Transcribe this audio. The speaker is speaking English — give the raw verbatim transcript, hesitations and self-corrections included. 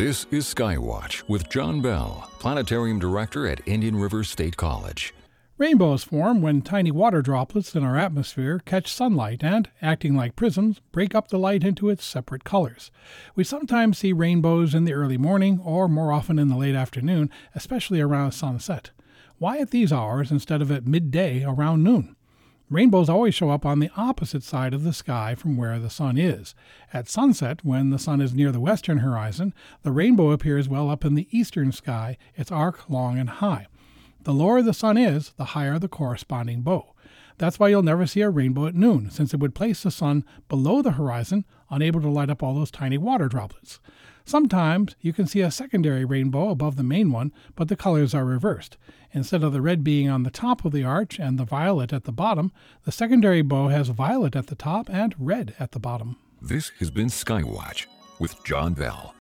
This is Skywatch with John Bell, Planetarium Director at Indian River State College. Rainbows form when tiny water droplets in our atmosphere catch sunlight and, acting like prisms, break up the light into its separate colors. We sometimes see rainbows in the early morning or more often in the late afternoon, especially around sunset. Why at these hours instead of at midday around noon? Rainbows always show up on the opposite side of the sky from where the sun is. At sunset, when the sun is near the western horizon, the rainbow appears well up in the eastern sky, its arc long and high. The lower the sun is, the higher the corresponding bow. That's why you'll never see a rainbow at noon, since it would place the sun below the horizon, unable to light up all those tiny water droplets. Sometimes you can see a secondary rainbow above the main one, but the colors are reversed. Instead of the red being on the top of the arch and the violet at the bottom, the secondary bow has violet at the top and red at the bottom. This has been Skywatch with John Bell.